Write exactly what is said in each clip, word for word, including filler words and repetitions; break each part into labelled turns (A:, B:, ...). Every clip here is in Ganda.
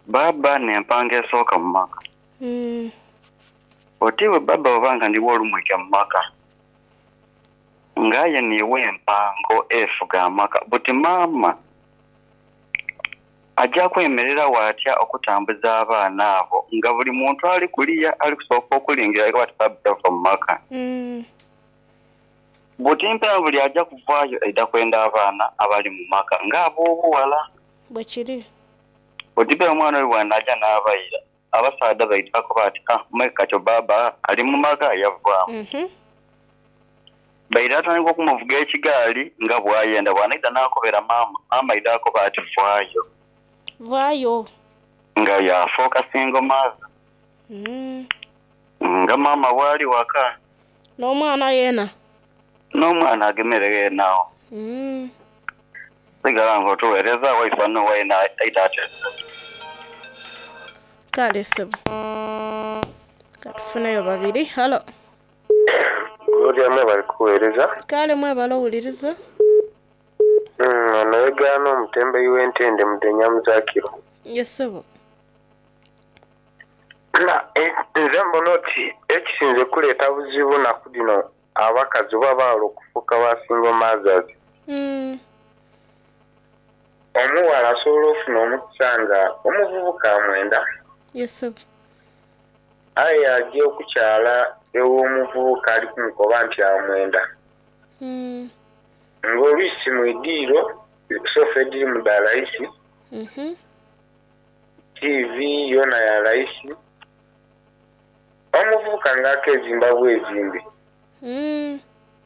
A: baba nempanga esooka mu maka.
B: Mm.
A: Otiwe baba obanga ndi wolumwike mu maka. Ngaye niwe empango efuga amaka. Buti mama ajja kwemerera watya okutambuza abaana abo nga buli muntu ali kuliya ali kusooka okulingira bati baba mu maka.
B: Mm.
A: Buti mpera buli ajja kuvaayo edda kwenda abaana abali mu maka ng'ab'obuwala.
B: Bwe kiri.
A: Otibe omwana we bw'anajja n'abayira abasaada bayitako bati ah mweka kyo baba ali mu maka yavaamu.
B: Mhm.
A: Bayira atandika okumuvuga ekigaali nga bw'ayenda bw'anaita n'akobera maama maama idako bati vaayo.
B: Vaayo.
A: Nga yafooka single mother.
B: Mm.
A: Nga maama bw'ali waka.
B: N'omwana yeena.
A: N'omwana agemerera yenaawo.
B: Mm.
A: Sigala ng'otuweereza waifa no waina aitate.
B: Kale ssebo. Katufuneyo babiri. Halo.
C: Gloria mwe bali kuweereza.
B: Kale mwebala owuliriza.
C: Mm, anawegaana omutembeyi w'entende Mudenya Muzakiro.
B: Yes ssebo.
C: Na nze mbona oti ekisinze kuleeta buzibu naku dino abakazi oba baala okufuuka ba single mothers.
B: Mm.
C: Omuwala asobola ofuna omukisa nga omuvubuka amwenda.
B: Yes ssebo.
C: Aye ajja okukyala ew'omuvubuka ali kumukoba nti amwenda.
B: Mm.
C: Ng'olwisi mu iddiiro sofa ediri mu dda layisi.
B: Mhm.
C: T V yona ya layisi. Omuvubuka ng'akezimba bwezimbi.
B: Mm.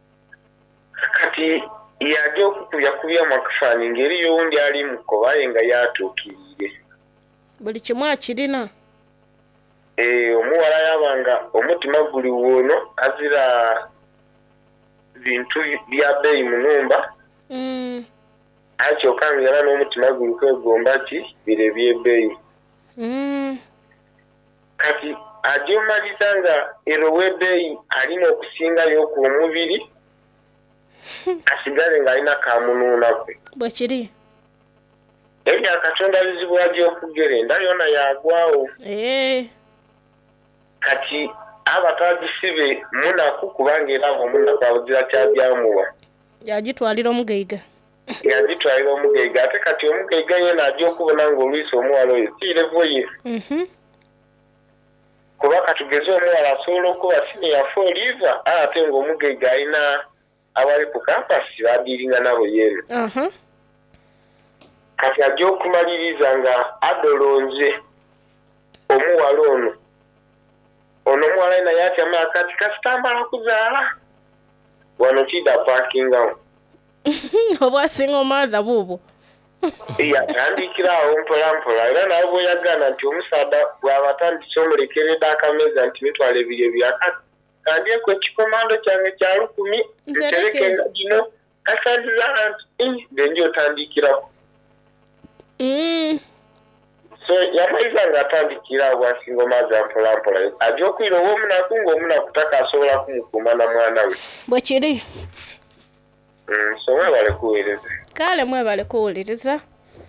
C: Kati yajja okukubya-kubyamu akafaanyi ng'eriyo owundi ali mukoba ye nga yatuukirire.
B: Buli kimu akirina.
C: Eh, omuwala yabanga omutima guli woono azira bintu bya bbeeyi mu nnumba.
B: Mm.
C: Akyokka ng'era n'omutima guli kwegomba ki bire by'ebbeeyi.
B: Mm.
C: Kati ajja omaliza nga ero w'ebbeeyi alina okusingayo ku omubiri asigale ng'alina kamunuuna kwe.
B: Bwe kiri.
C: Ebya Katonda bizibu ajja okugerenda yona yagwawo.
B: Eh.
C: Kati abatagisibe munaku kubanga era omunaku abuzira kyabyamuwa.
B: Yagitwalira omugeiga.
C: Yagitwalira omugeiga ate kati omugeiga yena ajja okubona ng'olwisi omuwala oyo siirevo ye.
B: Mhm.
C: Kuba katugeze omuwala asobola okuba siniya foliva ate ng'omugeiga alina abali ku kampasi badiiringa nabo yeeno.
B: Aha.
C: Kati ajja okumaliriza nga adolonze omuwala ono. Ono omuwala yena yatyama kati kasitambala kuzaala. Wano kida paakingawo.
B: Obwasinga omaatha buubwo.
C: Yatandikirawo mpola mpola era nawe bw'oyagana nti omusaadha bw'abatandise omulekeredde akameeza nti mitwalo ebiri ebyakati kandyeko ekikomando kyange kya lukumi nterekenga gino kasandiza nti ndenje otandikirawo.
B: Mm.
C: So yamaliza ng'atandikira bwasinga omaaza mpola mpola ajja okwira ow'omunaku ng'omunaku takasobola kumukuuma na mwana we.
B: Bwe kiri.
C: Mm, so mwebale kuweereza.
B: Kale mwebale kuwuliriza.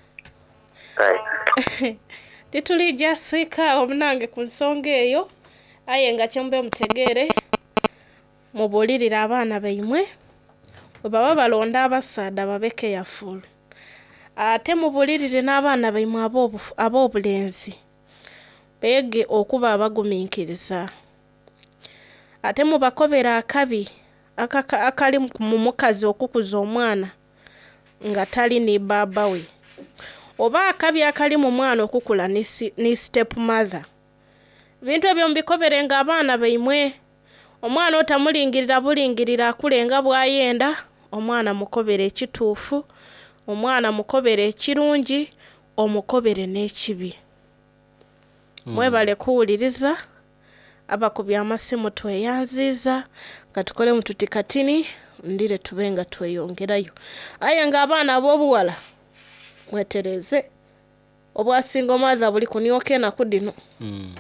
B: Titulijja swika omunange ku nsonga eyo aye nga kyembe mutegeere mubulirira abaana baimwe bwe baba balonda abasaada babeke yafulu. Ate mubulirire n'abaana baimwe ab'obulenzi beege okuba abagumiikiriza. Ate mubakobera akabi akali mu mukazi okukuza omwana nga tali ni baba we. Oba akabi akali mu mwana okukula ni, ni step mother. Bintu ebyo mbikobere nga abaana baimwe. Omwana otamulingirira bulingirira akule nga bwayenda. Omwana mukobere ekituufu. Omwana mukobere ekirungi. Omukobere n'ekibi. Mm. Mwebale kuwuliriza. Abakubi amasimu tweyanziza. Katukole mututi katini. Ndire tubenga tweyongerayo. Aye nga abaana ab'obuwala mwetereze obwasinga omaaza buli kunyoke naku dino. Mm.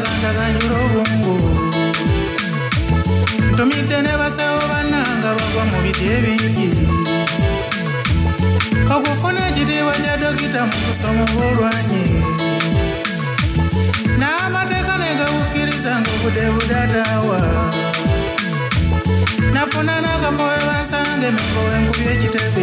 D: bandaganyula obwongo ntumidde ne basawo bannanga bagwa mu biti ebingi okufuna ekitiibwa kya dokita mu kusoma obwolwanyi n'amateeka ne gabukkiriza ng'obudde budataawa nafuna n'akafo we bansange emiko wenkubye ekitebe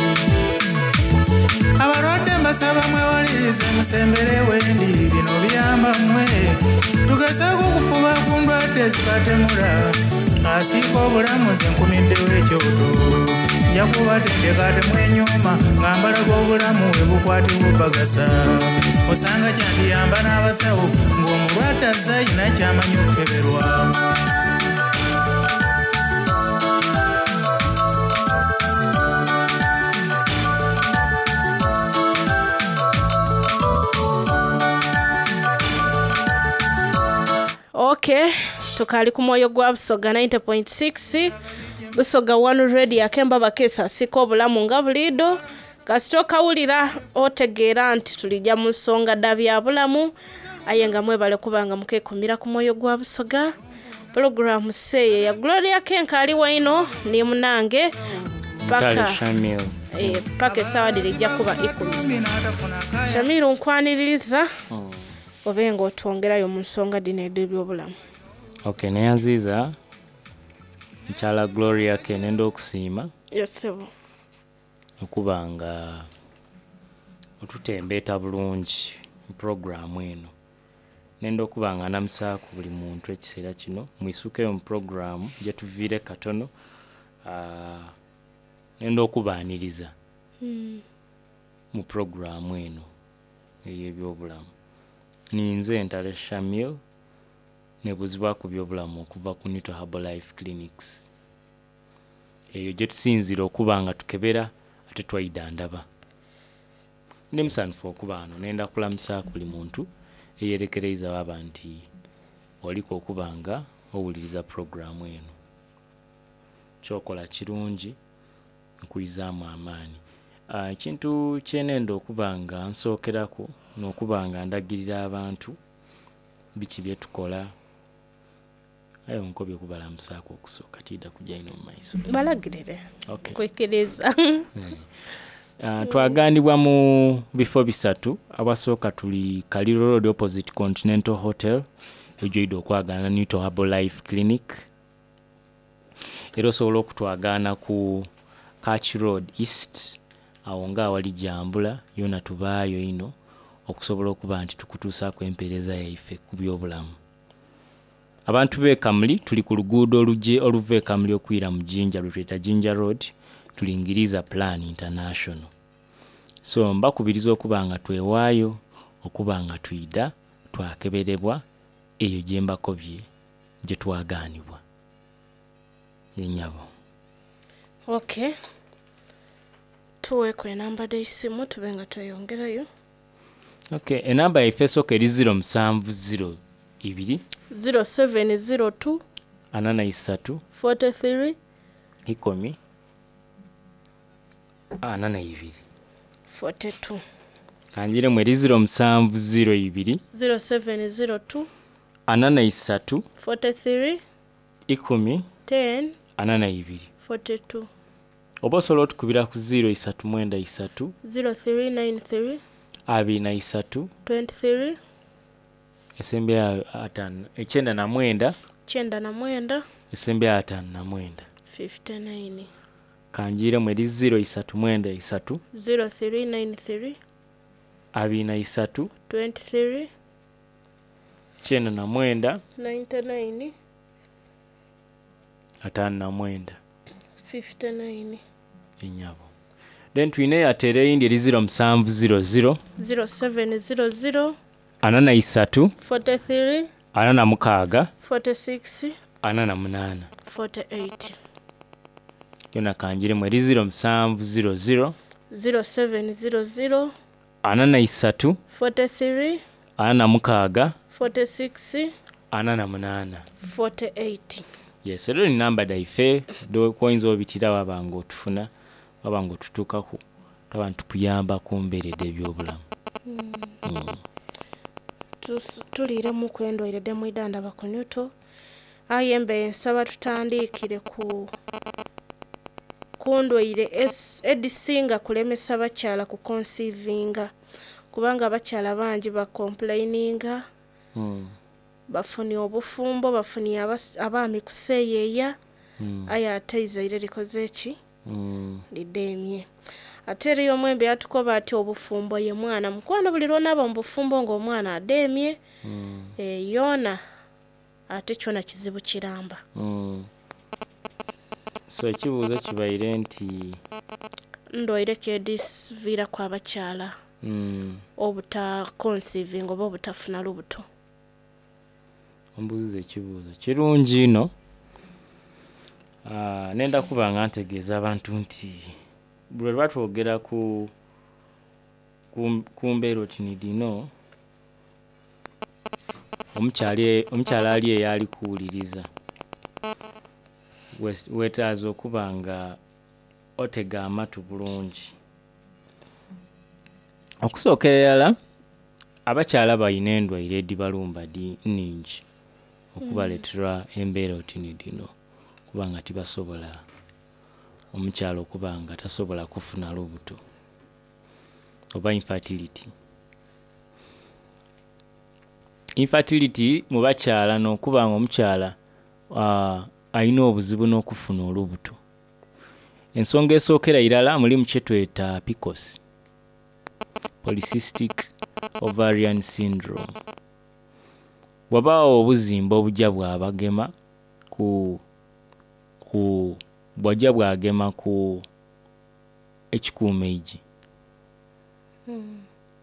D: abalwadde mbasaba mwewalirize musembere wendi bino biyamba mmwe tugezeeko okufuba ku ndwadde zibatemula asiika obulamu ze nkumiddewo ekyoto nja kubatendeka temwenyuma nga mbalaga obulamu we bukwatibwa bagasa osanga kyandiyamba n'abasawo ng'omulwadde azze ayina kyamanyi okukeberwa.
B: Okay, tukali ku Mwoyo gwa Busoga ninety point six Busoga one radio akemba bakesa siko obulamu nga bulido kasito kawulira otegeera nti tulijja mu nsonga dabya bulamu ayenga mwebale kubanga mukekumira ku Mwoyo gwa Busoga program seye ya Gloria Kenkali waino ni munange paka
E: Shamil
B: eh paka sawa dilijja kuba ikumi Shamiru nkwaniriza oh. Obenga otwongerayo mu nsonga dino eby'obulamu.
E: Okay, ne Aziza Mchala Gloria kenendo okusiima.
B: Yes, sebo.
E: Okubanga otutembeeta bulungi program eno. Nendo okubanga namusaako buli muntu ekiseera kino mwisukeyo mu program gye tuviire katono uh, nendo okubaaniriza mm. mu program eno eby'obulamu. Ninze Ntale Shamil ne buzibwa ku byobulamu okuva ku Nito Herbal Life Clinics. Eyo gye tusinzira okubanga tukebera ate twayida ndaba. Ne musanfu okuba ano nenda kulamusa buli muntu eyerekereza baba nti oliko okubanga owuliriza program eno. Chokola kirungi nkuyizaamu amaani. Uh, kintu kyenendo okubanga nsookerako n'okubanga ndagirira abantu biki bye tukola ayo nkobye kubalamusaako okusooka tida kujja ino mu maiso
B: balagirire
E: okay.
B: Kwekereza
E: uh, twagandibwa mu bifo bisatu abasooka tuli Kaliro Road opposite Continental Hotel ejoido okwagana Nito Herbal Life Clinic era osobola okutwagana ku Catch Road East awo nga wali jambula yona tubaayo ino okusobola okuba nti tukutuusaako empeereza yaife ku byobulamu. Abantu be Kamuli tuli ku luguudo oluje oluve Kamuli okwira mu Jinja lutweta Jinja Road tulingiriza Plan International. So mbakubiriza okubanga twewaayo okubanga tuyida twakeberebwa eyo gye mbakobye gye twagaanibwa yenyabo.
B: Okay. Tuwe kwe namba de isimu tubenga tweyongerayo.
E: Okay, enamba yaife soka eri zero seven zero ibiri
B: zero seven zero two
E: anana isatu
B: forty-three
E: ikomi anana ibiri
B: forty-two.
E: Kanjire mwe zero seven zero ibiri
B: zero seven zero two
E: anana isatu
B: forty-three
E: ikomi
B: ten
E: anana ibiri
B: forty-two.
E: Obosola otukubira ku zero isatu mwenda isatu
B: zero three nine three
E: abiri na isatu
B: twenty-three
E: esembe atano echenda na mwenda
B: chenda na mwenda
E: esembe atano na mwenda
B: fifty-nine.
E: Kanjire mwe zero isatu mwenda isatu
B: zero three nine three
E: abiri na isatu
B: twenty-three
E: chenda na mwenda
B: ninety-nine
E: atano na mwenda
B: fifty-nine.
E: Inyabo. Then twine atere indi eri zero seven zero zero
B: zero seven zero zero
E: anana isatu
B: forty-three
E: anana mukaga
B: forty-six
E: anana munana
B: forty-eight.
E: Yona kanjire mwe zero seven zero zero
B: zero seven zero zero
E: anana isatu
B: forty-three
E: anana mukaga
B: forty-six
E: anana munana
B: forty-eight.
E: Yes, ero ni namba daife do coins obitira wabango tufuna wabango tutukaku tabantu kuyamba kumberede byobulamu. Mm. Mm.
B: tulire mu kwendwaire de mwidanda bakunyuto ayembe nsaba tutandikire ku kundwaire edisinga kulemesa bakyala ku conceivinga kubanga bakyala bangi ba complaininga
E: mm.
B: bafuni obufumbo bafuni abaami kuseyeya
E: mm.
B: aya ateizaire likoze eki
E: mm.
B: lidemye ate eriyo omwembe atukoba ati obufumbo ye mwana mukwano buli lwona aba mubufumbo ng'omwana ademye
E: mm.
B: e, yona ate kyona kizibu kiramba
E: mm. so ekibuuzo kibaire nti
B: ndwaire kyedisviira kwa bakyala
E: mm.
B: obuta conceiving oba obutafuna lubuto
E: ombuuza ekibuuzo kirungi ino uh, nenda kuba nga ntegeeza abantu nti bwe batwogera ku ku mbeera otini dino omukyala ali eyo ali kuwuliriza weetaaza okuba nga otega amatu bulungi. Okusookerera abakyala balina endwaire edibalumba nningi okubaleetera embeera otini dino kuba nga tibasobola omukyala okuba nga tasobola kufuna lubuto oba infertility. Infertility mu bakyala n'okuba nga omukyala uh, alina obuzibu n'okufuna olubuto. Ensonga esookera irala mulimu kye tweta P C O S, polycystic ovarian syndrome. Bw'abaawo obuzimba obujja bwabagema ku ku bwajja bwagema ku ekikuumeigi
B: mm.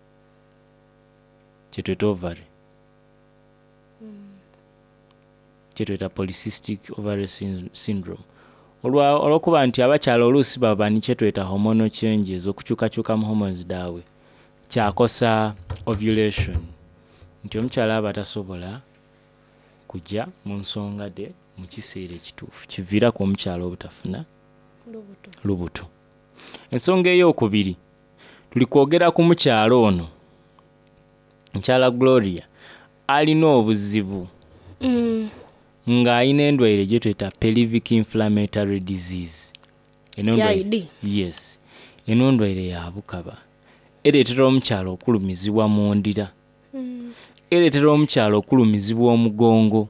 E: kyetweta ovary
B: mm.
E: kyetweta polycystic ovary syndrome. Olwokuba nti abakyala oluusi baba ni kyetweta hormonal changes okukyukakyuka mu hormones daabwe kyakosa ovulation nti omukyala aba tasobola kujja mu nsonga de mu kiseera ekituufu kiviirako omukyala obutafuna
B: lubuto.
E: lubuto. Ensonga ey'okubiri tuli kwogera ku mukyala ono mukyala Gloria alina obuzibu
B: mm.
E: ng'alina endwaire gye tweta pelvic inflammatory disease.
B: Yaidi.
E: Yes. Eno ndwaire ya bukaba ereetera omukyala okulumizibwa mu ndira
B: mm.
E: ereetera omukyala okulumizibwa omugongo.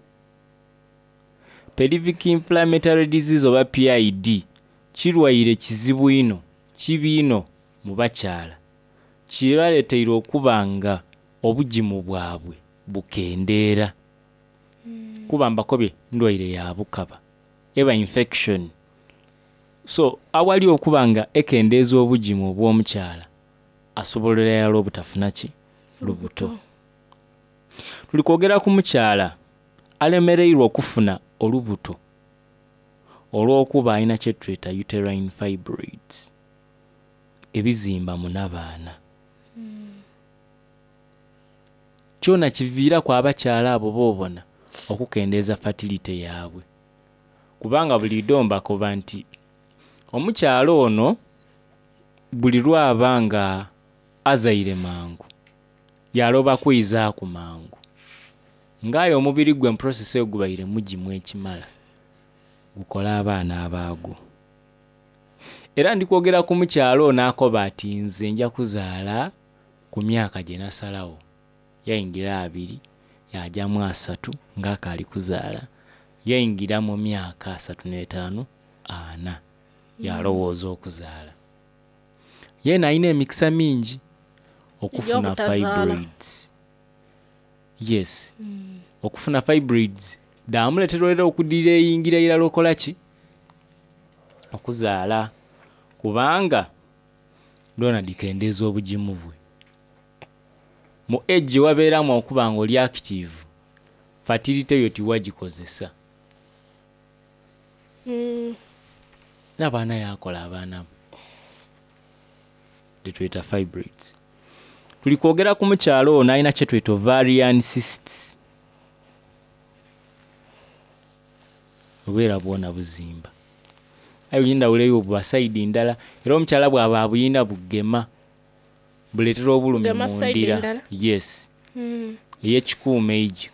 E: Pelvic inflammatory disease oba P I D kirwaire kizibu ino kibi ino mu bakyala kibaleeteire okuba nga obugimu bwabwe bukendeera mm. kuba mbakobye ndwaire ya bukaba eba infection. So awali okuba nga ekendeeza obugimu obw'omukyala asobolera obutafuna ki lubuto. Tuli kwogera ku mukyala alemereirwa okufuna olubuto olw'okuba alina kye tweta uterine fibroids ebizimba mu nabaana mm. kyona kiviira ku abakyala abo boobona okukendeeza fertility yaabwe kubanga buli ddomba koba nti omukyala ono buli lwaba nga azaire mangu yaloba kwizaaku mangu ngaayo omubiri gwe process eyo gubaire mugimu ekimala gukola abaana abaago. Era ndi kwogera ku mukyala ono akoba ati nze nja kuzaala ku myaka gye nasalawo yayingira abiri yajjamu asatu ng'akaali kuzaala yayingira mu myaka asatu n'etaano ana yalowooza okuzaala. Yeena alina emikisa mingi okufuna fibroids. Yes. Mm. Okufuna fibroids daamuleetera okudira eyingira irala okola ki okuzaala kubanga lwona dikendeeza obugimu bwe mu age wabeeramu okuba nga oli active fertility yo tiwagikozesa
B: mm.
E: n'abaana yakola abaana be tweta fibroids. Tuli kwogera ku mukyalo ono alina kye tweta ovarian cysts obeera bwona buzimba ayo yinda uleyo bwa side ndala era omukyala bwaba abuyina bugema buleetera obulumi mu ndira. Yes.
B: mm.
E: ey'ekikuuma egi.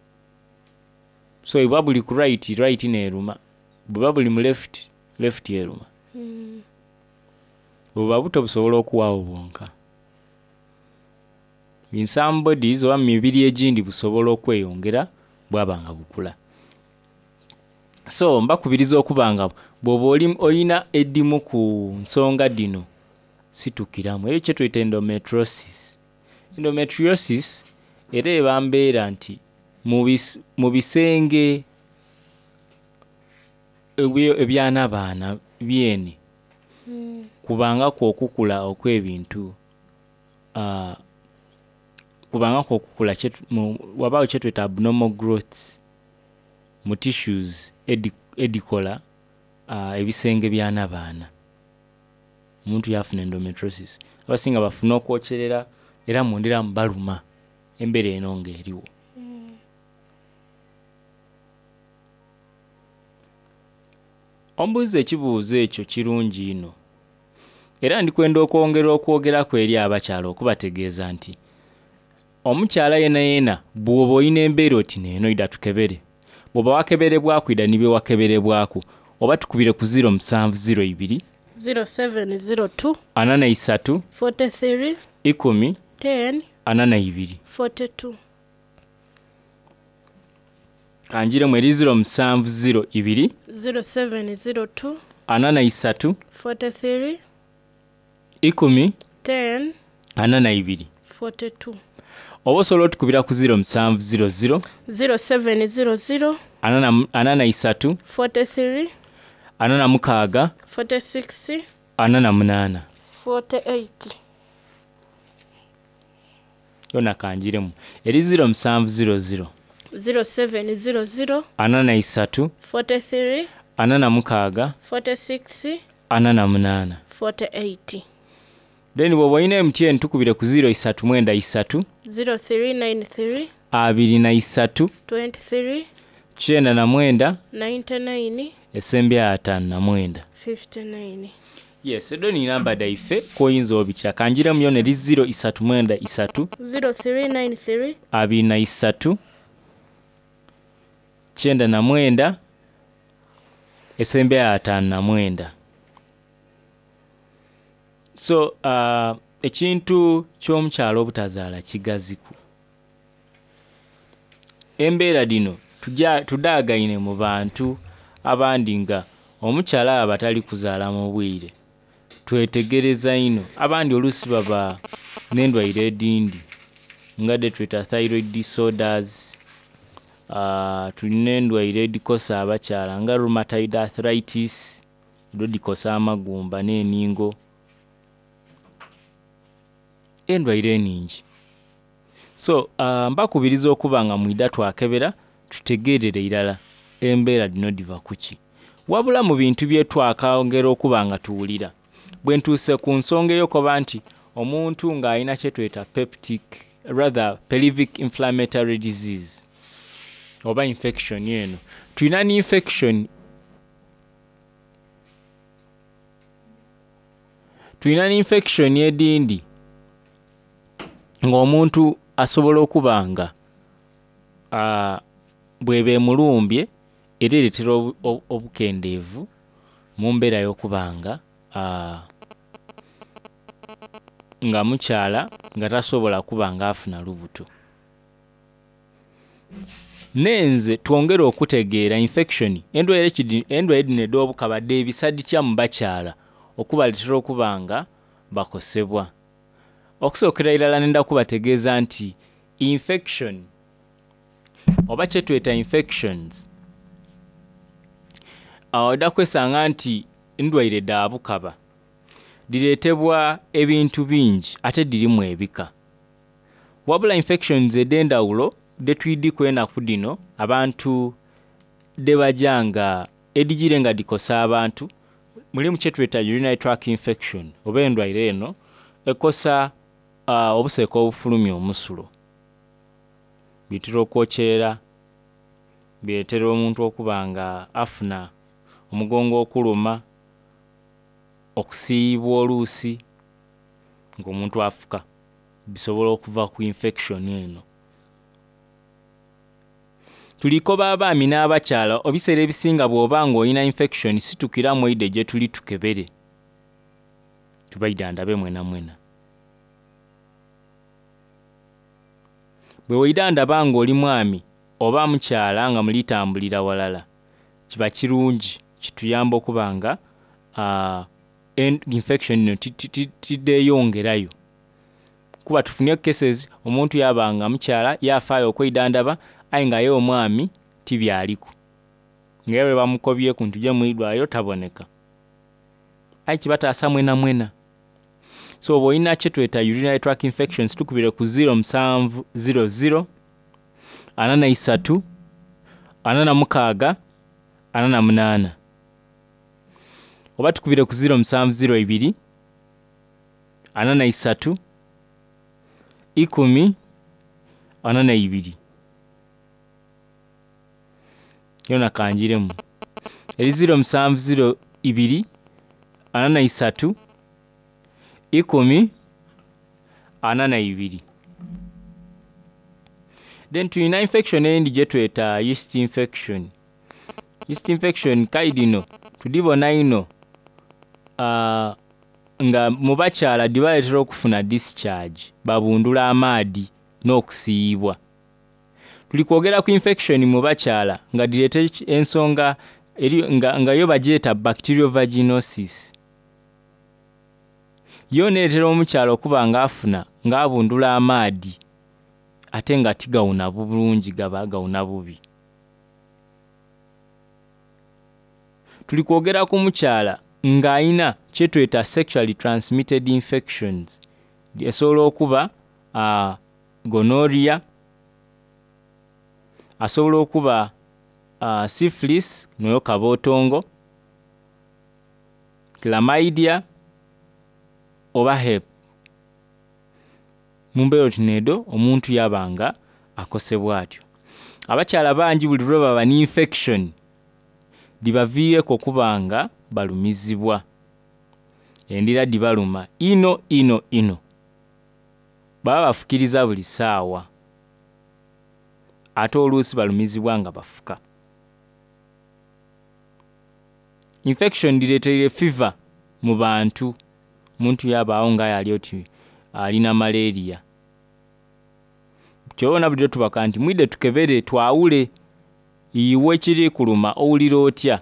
E: So bwe buli ku right, right neeruma. Bwe buli mu left, left yeruma.
B: Mm.
E: Bwe buto busobola okuwaawo bwonka. In some bodies oba mibiri egindi busobola okweyongera bwaba nga bukula. So mbakubiriza okubanga bw'oba oli oyina eddimu ku nsonga dino situkiramu. Eyo kye tuyita endometriosis. Endometriosis era eba mbeera nti mu bisenge ebyana baana byene
B: Mm.
E: kubanga kw'okukula okw'ebintu uh, kubanga kw'okukula wabaawo kye tuyita abnormal growths mu tissues edi, edikola uh, ebisenge byana baana. Omuntu yafuna endometriosis. Abasinga bafuna okwokyerera era mundira mbaluma embeera eno ng'eriwo.
B: Mm.
E: Ombuuza ekibuuzo ekyo kirungi ino. Era ndikwenda okwongera okwogera ku eri abakyala okubategeeza nti omukyala yena yena bw'oba oyina embeera oti neeno ida tukebere. Bw'oba wakeberebwaku ida nibye wakeberebwaku oba tukubire ku zero musanvu zero ibiri
B: zero seven zero two
E: anana isatu
B: forty-three
E: ikumi
B: ten
E: anana ibiri.
B: forty-two.
E: Kanjiremu eri zero musanvu zero ibiri
B: zero seven zero two
E: anana isatu
B: forty-three
E: ikumi
B: ten
E: anana ibiri.
B: forty-two.
E: Oba osobola otukubira ku zero musanvu zero zero
B: zero seven zero zero
E: anana, anana isatu
B: forty-three
E: anana mukaaga
B: forty-six
E: anana munaana.
B: forty-eight.
E: Yona kanjiremu eri zero musanvu zero zero
B: zero seven zero zero
E: anana isatu
B: forty-three
E: anana mukaaga
B: forty-six
E: anana munaana.
B: forty-eight.
E: Then bw'oba oyina M T N tukubire ku zero isatu mwenda isatu
B: zero three nine three
E: abiri na isatu
B: twenty-three
E: kyenda na mwenda
B: ninety-nine
E: esembe ataano na mwenda.
B: fifty-nine.
E: Yes, edo ni namba daife koyinza obikya. Kanjiremu yona eri zero isatu mwenda isatu
B: zero three nine three
E: abiri na isatu kyenda na mwenda esembe ataano na mwenda. So uh, ekintu ky'omukyalo obutazaala kigaziku. Embeera dino tujja tudaagayine mu bantu abandi nga omukyala abatali kuzaala mu bwire. Twetegereza ino abandi oluusi baba n'endwaire edindi nga de tweta thyroid disorders. Uh, tulina endwaire edikosa abakyala nga rheumatoid arthritis edo dikosa amagumba n'eningo. Endwaire eningi. So uh, mbakubiriza okuba nga mwida twakebera tutegerere irala embeera dino diva kuki. Wabula mu bintu bye twakongera okuba nga tuwulira bwe ntuuse ku nsonga eyokoba nti omuntu ng'alina kye tweta peptic rather pelvic inflammatory disease oba infection yeno. Tulina ni infection tulina ni infection edindi ng'omuntu asobola okuba nga uh, bw'eba emulumbye era ereetera obukendeevu mu mbeera y'okuba nga uh, nga mukyala nga tasobola kuba nga afuna lubuto. Nenze twongera okutegeera infection endwaire endwaire dino ed'obukabadde ebisaditya mu bakyala okubaleetera okuba nga bakosebwa. Okusookera irala nenda kubategeeza nti infection oba kye tweta infections odda kwesanga nti endwaire dda bukaba direetebwa ebintu bingi ate dirimu ebika. Wabula infections ed'endawulo de twidiko enaku dino abantu de bajanga edigire nga dikosa abantu mulimu kye tweta urinary tract infection oba endwaire eno ekosa uh, obuseeko obufulumya omusulo. Bitera okwokyera bireetera omuntu okuba nga afuna omugongo okuluma, okusiibwa oluusi ng'omuntu afuka bisobola okuva ku infection eno. tuliko baabaami n'abakyala obiseera ebisinga bw'oba ng'olina infection situkira mwaide gye tuli tukebere tubayidandabe mwena mwena. Bwe weidandaba ng'oli mwami oba mukyala nga mulitambulira walala kiba kirungi kituyamba okuba nga uh, infection ino tiddeyongerayo. Kuba tufunye cases omuntu yabanga mukyala yafaayo okwidandaba aye nga ye omwami tibyaliko ngaye bamukobye ku ntuje mu idwaliro taboneka aye kibataasa mwena mwena. So oba olina kye tweta urinary tract infections tukubire ku zero seven zero zero ana na isatu ana na mukaaga ana na munana oba tukubire ku zero seven zero ibiri ana na isatu ikumi ana na ibiri yona kanjiremu eri zero seven zero ibiri ana na isatu ikumi ana na ibiri. Then tuyina infection endi gye tweta yeast infection. Yeast infection kaidino tudibona ino uh, nga mu bakyala dibaleetera okufuna discharge babundula amaadi n'okusiibwa. Tuli kwogera ku infection mu bakyala nga direeta ensonga eri nga, nga yo bagyeta bacterial vaginosis. Yo neetera omukyala okuba nga afuna ng'abundula amaadi ate nga tigawuna bulungi gaba gawuna bubi. Tuli kwogera ku mukyala ng'ayina kye tweta sexually transmitted infections esobola okuba uh, gonorrhea, asobola okuba uh, syphilis noyo kabootongo, chlamydia oba hep. Mumbeero tinedo omuntu yabanga akosebwa atyo. Abakyala bangi buli lwe baba ni infection dibaviireko okubanga balumizibwa endira dibaluma ino ino ino baba bafukiriza buli saawa ate oluusi balumizibwa nga bafuka. Infection direetere fever mu bantu muntu yabaawo nga yali oti alina malaria. Kyona buli tubaka nti mwide tukebere twawule iwe kiri kuluma owulira otya.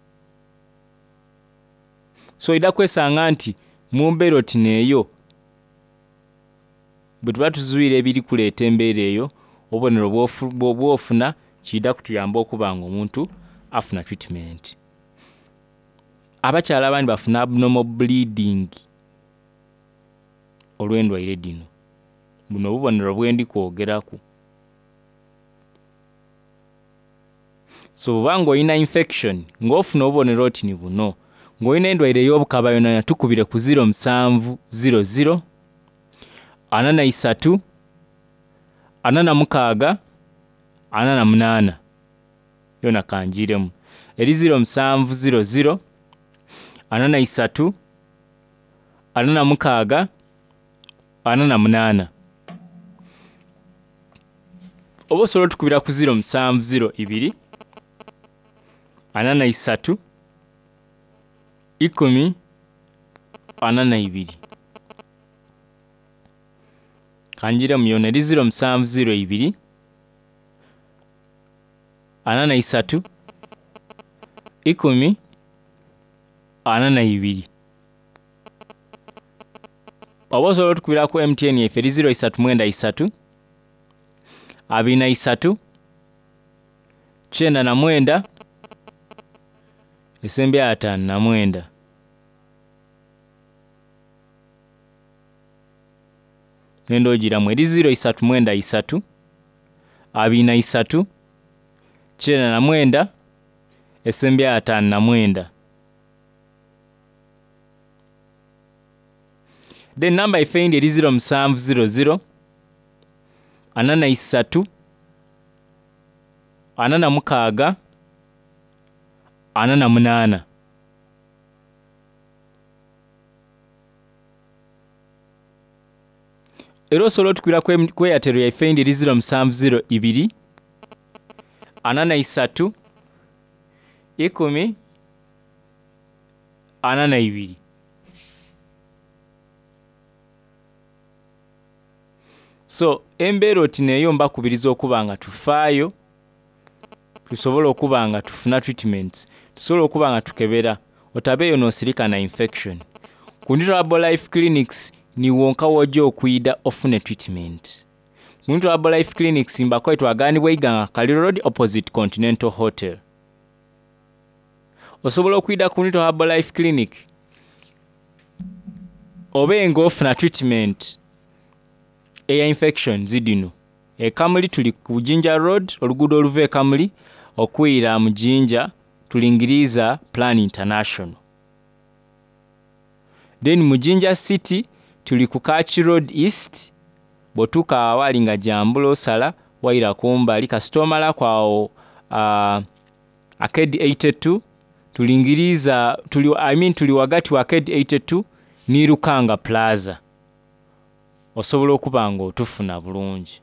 E: So ida kwesanga nti mu mbeero tineeyo bwe tuba tuzuire ebiri kuleeta embeera eyo obubonero bw'ofuna kiyida kutuyamba okuba nga omuntu afuna treatment. Abakyala abandi bafuna abnormal bleeding olw'endwaire dino. Buno obubonero bwendi kwogeraku. So bwanga olina infection ng'ofuna obubonero oti ni buno ng'olina endwaire ey'obukaba yona tukubire ku zero seven zero zero ana na isatu ana na mukaaga ana na munana yona kanjiremu eri zero seven zero zero ana na isatu ana na mukaaga ana na munana oba osobola tukubira ku zero seven zero ibiri ana na isatu ikumi ana na ibiri kanjiremu yona eri zero seven zero ibiri ana na isatu ikumi ana na ibiri. Oba osobola tukubira ku M T N yaffe eri zero isatu mwenda isatu abiri na isatu kyenda na mwenda esembe ataano na mwenda. Nendo ogiramu eri zero isatu mwenda isatu abiri na isatu kyenda na mwenda esembe ataano na mwenda. Then number ifeindi eri zero seven zero zero ana na isatu ana na mukaaga ana na munana. Era osobola tukubira ku Airtel yafeindi eri zero seven zero ibiri ana na isatu ikumi ana na ibiri. So embeera oti neyo mbakubiriza okuba nga tufaayo tusobola okuba nga tufuna treatments, tusobola okuba nga tukebera otabeeyo n'osirika na infection. Ku Ndito Herbal Life Clinics ni wonka wojja okuyida ofune treatment. Ku Ndito Herbal Life Clinics mbakoye twagaanibwa Iganga Kaliro Road opposite Continental Hotel. Osobola okuyida ku Ndito Herbal Life Clinic obenga ofuna treatment eya infection zidino. E Kamuli tuli ku Jinja Road, oluguudo oluva e Kamuli okwira mu Jinja tulingiriza Plan International. Then mu Jinja City tuli ku Kachi Road East, botuka awali nga jambulo sala waira kumbali kastomala kwao uh, Arcade eighty-two tulingiriza tuli I mean tuli wagati wa Arcade eighty-two ni Rukanga Plaza. Osobola okuba nga otufuna bulungi.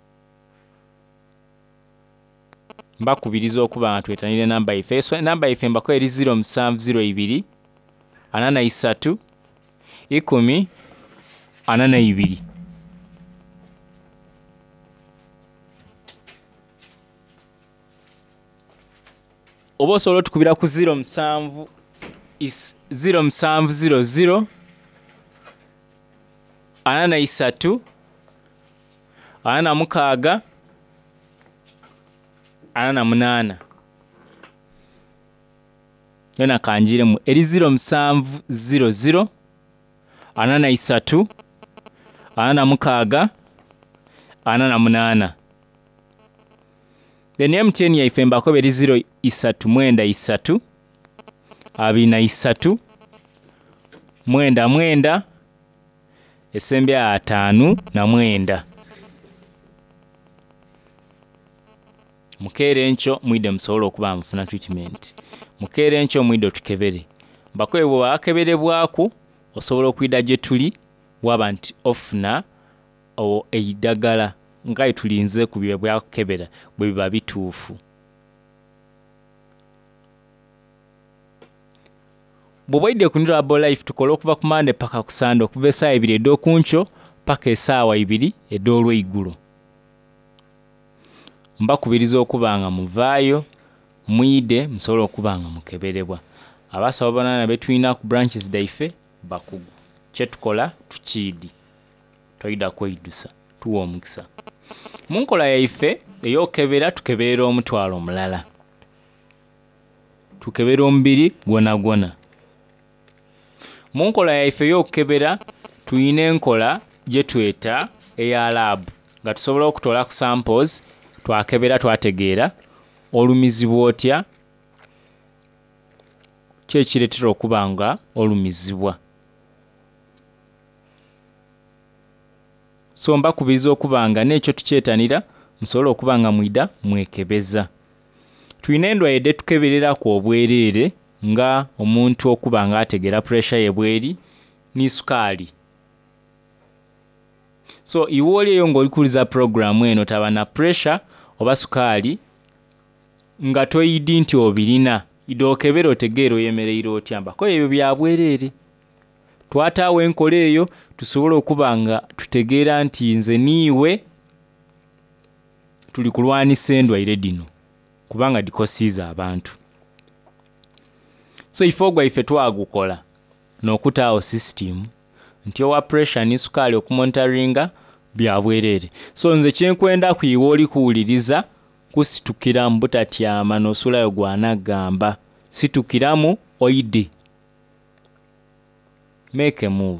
E: Mbakubiriza okuba nga twetanire namba ife. So namba ife mbako eri zero seven zero two ana na isatu ikumi ana na ibiri. Oba osobola otukubira ku zero seven zero seven zero zero ana na isatu ana na mukaaga ana na munana. Yena kanjiremu eri zero seven zero zero ana na isatu ana na mukaaga ana na munana. Then M T N yaife mbako beri zero isatu mwenda isatu abina isatu mwenda mwenda esembe atanu na mwenda. Mukere encho mwide msobola okuba mufuna treatment. Mukere encho mwide tukebere. Mbako ebo akeberebwako osobola okwida gye tuli waba nti ofuna o eidagala ngai tulinze kubye bwakebera bwe biba bituufu. Bw'obaidde ku Ndito Herbal Life tukola okuva ku Monday paka ku Sunday okuva essaawa ibiri ed'okuncho paka essaawa ibiri ed'olweigulo. Mbakubiriza okuba nga muvaayo mwide musobola okuba nga mukeberebwa. Abasawo banana betulina ku branches daife bakugu. Kye tukola tukiidi. Toyida kweyidusa tuwa omukisa. Mu nkola yaife ey'okebera tukeberera omutwalo omulala. Tukebera omubiri gwona gwona. Mu nkola yaife ey'okebera tuyina enkola gye tweta eya lab nga tusobola okutoola ku samples twakebera twategeera olumizibwa otya kyekireetera okuba nga olumizibwa. So mbakubiriza okuba nga n'ekyo tukyetanira musobola okuba nga mwida mwekebeza. Tuyina endwaye edde tukebereraku obwereere nga omuntu okuba nga ategeera pressure ye bweri ni sukaali. So iwe oli eyo ng'olikuliza programu eno taba na pressure oba sukaali nga toyidi nti obirina ide okebera otegeera oyemereire otya. Mbako ebyo bya bwereere. Twataawo enkola eyo tusobola okuba nga tutegeera nti nze niiwe tuli kulwanisa endwaire dino kubanga dikosiiza abantu. So ifo gwaife twagukola n'okutaawo system nti owa pressure ni sukaali okumonitoringa bya bwereere. So nze kyenkwenda kuyiwa oli kuwuliriza kusitukiramu butatyama n'osulayo gwanagamba. Situkiramu oide. Make a move.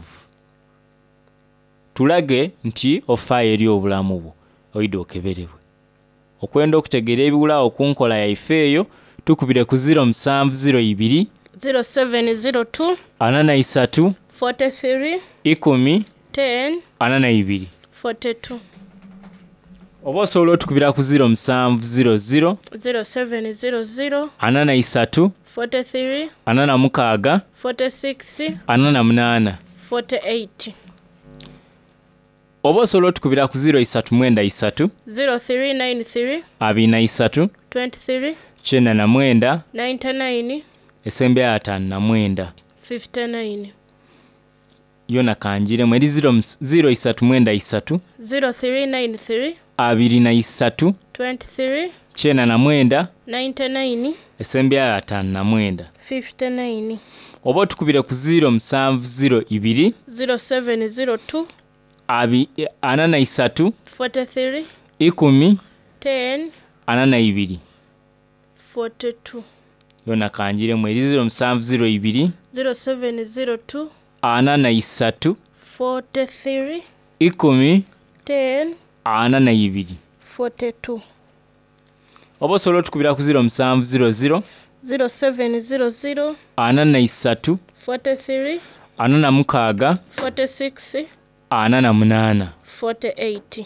E: Tulage nti ofaayo eri obulamu bwo oide okeberebwe. Okwenda okutegeera ebiwulaawo ku nkola yaife eyo tukubire ku zero seven zero two
B: zero seven zero two
E: ana na isatu
B: forty-three
E: ikumi
B: ten
E: ana na ibiri.
B: forty-two.
E: Oba osobola otukubira ku zero seven zero zero
B: zero seven zero zero
E: ana na isatu
B: forty-three
E: ana na mukaaga
B: forty-six
E: ana na munana.
B: forty-eight.
E: oba osobola otukubira ku zero three nine three
B: zero three nine three
E: abiri na three
B: twenty-three
E: kyenda na mwenda
B: ninety-nine
E: esembe ya ataano na mwenda
B: fifty-nine
E: yona kanjiremu eri zero three nine three
B: zero three nine three
E: abiri na three
B: twenty-three
E: kyenda na mwenda
B: ninety-nine
E: esembe ya ataano na mwenda
B: fifty-nine
E: oba otukubire ku zero seven zero two
B: zero seven zero two
E: abi ana na three
B: forty-three
E: ikumi
B: ten
E: ana na ibiri
B: forty-two
E: yona kanjiremu eri zero seven zero two
B: zero seven zero two
E: ana na three
B: forty-three
E: ikumi
B: ten
E: ana na ibiri
B: forty-two
E: oba osobola otukubira ku zero seven zero zero
B: zero seven zero zero
E: ana na three
B: forty-three
E: ana na mukaaga
B: forty-six
E: ana na munana
B: forty-eight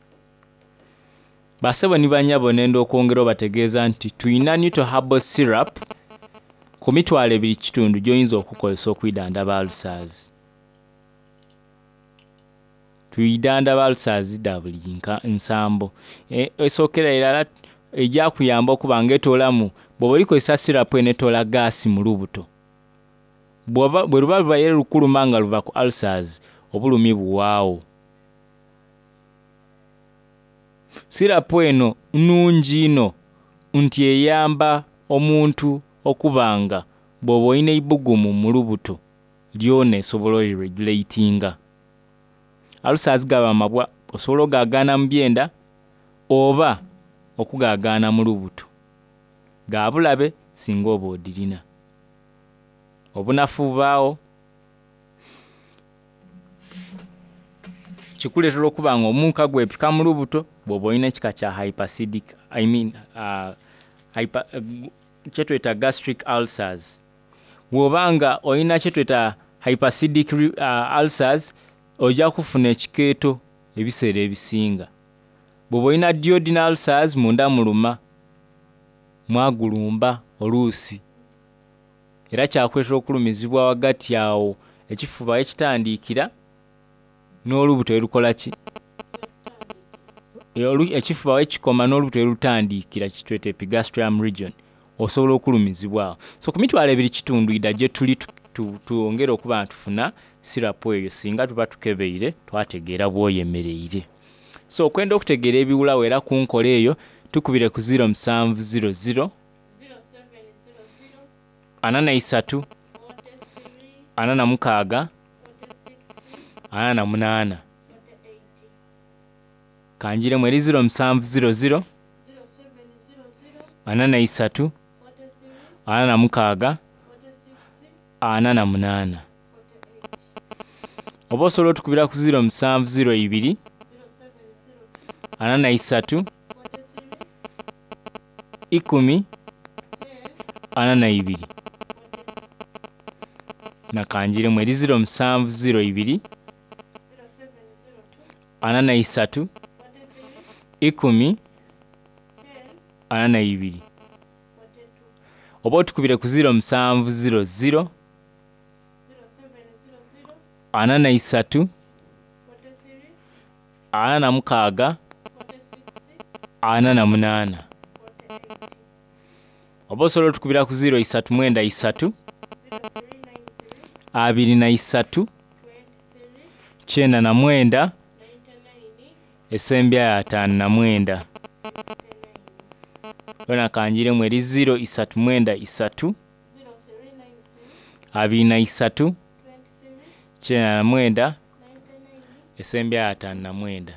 E: basebo ni banyabo nendo okwongera obategeeza nti tuyina Nito Herbal Syrup ku mitwalo ebiri kitundu gy'oyinza okukozesa okwidandaba ulcers. Tuyidandaba ulcers da buli nka nsambo e, esookera era ejja kuyamba okuba ng'etoolamu bw'oba olikozesa syrup enetola gaasi mu lubuto bwe luba lubaye lukuluma nga luva ku ulcers obulumi buwaawo. Syrup eno nnungi ino nti eyamba omuntu okubanga bw'oba olina ibbugumu mu lubuto lyona esobola regulatinga. Ulcers gaba amabwa osobola ogaagaana mu byenda oba okugaagaana mu lubuto ga bulabe singa oba odirina. Obunafu bubaawo kikuleetera okuba nga omuka gwepika mu lubuto bw'oba olina ekika kya hyperacidic I mean uh, hyper, uh, kyetweta gastric ulcers. Bw'oba nga olina kyetweta hyperacidic uh, ulcers ojja kufuna ekikeeto ebiseera ebisinga. Bw'oba olina duodenal ulcers munda muluma mwagulumba oluusi era kyakuleetera okulumizibwa wagati awo ekifuba ekitandiikira n'olubuto erukola ki ekifuba ekikoma n'olubuto erutandiikira kitwete epigastrium region osobola okulumizibwawo. So ku mitwalo ebiri kitundu ida gye tuli tuongera okuba ntufuna syrup eyo singa tuba tukebeire twategeera bw'oyemereire. So okwenda okutegeera ebiwulawo era ku nkola eyo tukubire ku zero seven zero zero ana na three ana na mukaaga ana na munana kanjiremu eri zero seven zero zero ana na three ana na mukaaga ana na munana oba osobola otukubira ku zero seven zero two ana na three ikumi ana na ibiri na kanjiremu eri zero seven zero two ana na three ikumi ana na ibiri oba otukubire ku zero seven zero zero ana na three ana na mukaaga ana na munana oba osobola otukubira ku zero three nine three abiri na three kyenda na mwenda esembya ya ataano na mwenda yona kanjiremu eri zero three nine three abiri na three kyenda na mwenda esembya ya ataano na mwenda.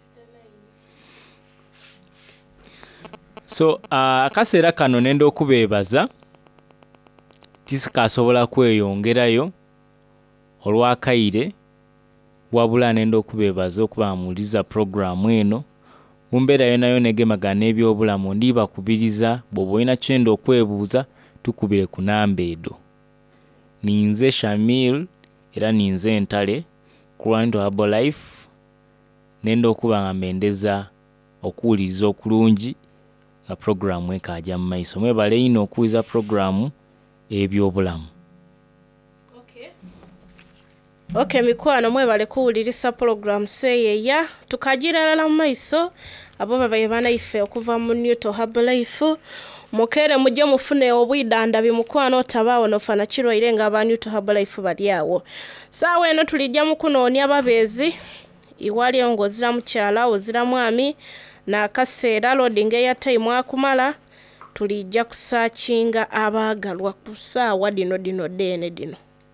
E: So uh, akaseera kano nenda okubeebaza tisikasobola kweyongerayo olwakaire wabula nenda okubeebaza okuba muliza programu eno mu mbeera yona yona egemagana n'ebyobulamu ndibakubiriza bw'oba olina kyenda okwebuuza tukubire ku namba edo. Ninze Shamil era ninze Ntale ku Nito Herbal Life nenda okuba nga mbendeza okuwuliriza okulungi nga programu ekajja mu maiso. Mwebale ino okuwuliza programu ebyobulamu.
B: Okay. Okay, mikwano mwebale kuwulirisa program seyeya tukagirala mu maiso abo babaye bana ife okuva mu Newton Herbal Life mukere mujye mufune obwidanda bimukwano otabaawo nofana kiro irenga aba Newton Herbal Life baliawo sawa eno tulijja mukunonya babezi iwali ngozira mukyala ozira mwami na kaseera loading ya time akumala tulijja kusaachinga abagalwa kusaawa dino dino dene dino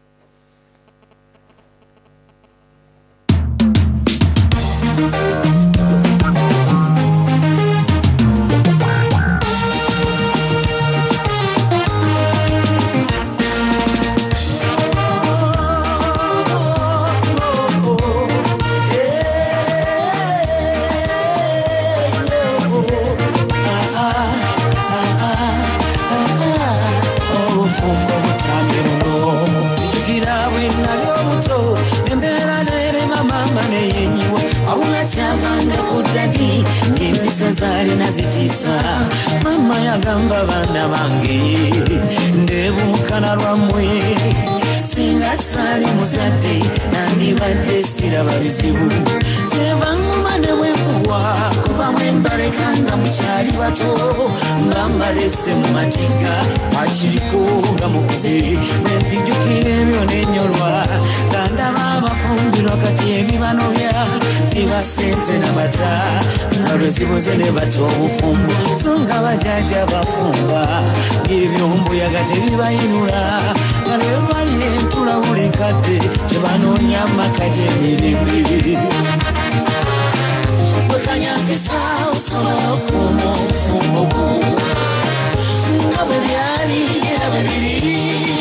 F: Chavanga kudadi Nimisa zari nazitisa Mama ya gamba bana bangi Ndebu kanarwa mwe Singa sari muzade Nandi bade sira babizibu Tevangu mane wekuwa Kuba mwembare kanga mchari wato Mbamba lese mumatiga Achiriko gamukuzi Nenzijukire myone nyorwa Kanda baba fumbiro kati ebibano bya Ziba sente na bata Naruzibuze ne bato bufumbu Songa bajaja bafumba Ibyombo yagate bibayinura Kale bali entula buli kadde Tebanonya amakaje mirembe Bwekanyakisa osobola okufumba obufumbo Nga bwe byali era bwe biri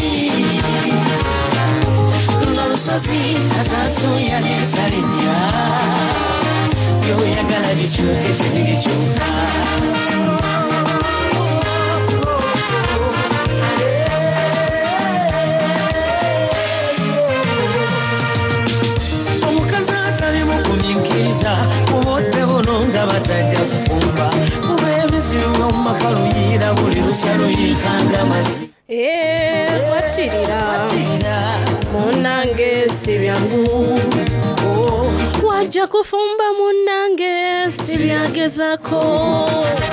F: Lusozi atatu yaleeta linnya Yoyagala bikyuke tebikyuka Omukazi atalimu kuminkiriza Kubodde buno ndaba tajja kufumba Kuba ebizibu mu maka luyira buli lukya luyikanga mazzi
B: Eee kwatirira Munange si byangu Wajja kufumba munange si byagezako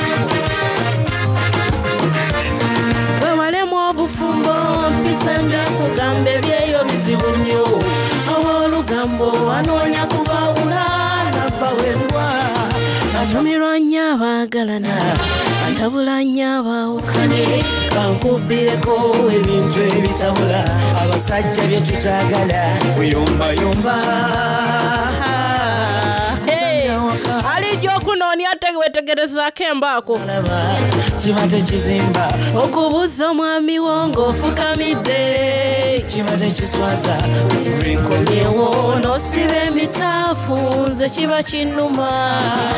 B: Wewalemu obufumbo mpisanga kugambe byeyo bizibu nnyo Olw'olugambo anoonya kubawula nabbawendwa Atumirwa nnyo abaagalana atabula nnyo abaawukane Kankubireko ebintu ebitabula abasajja bye tutagala kuyombayomba alijja okunoonya tewetegerezako embaako kiba tekizimba okubuuza omwami wo ng'ofukamidde kiba tekiswaza enkomyewo n'osiba emitaafu nze kiba kinnuma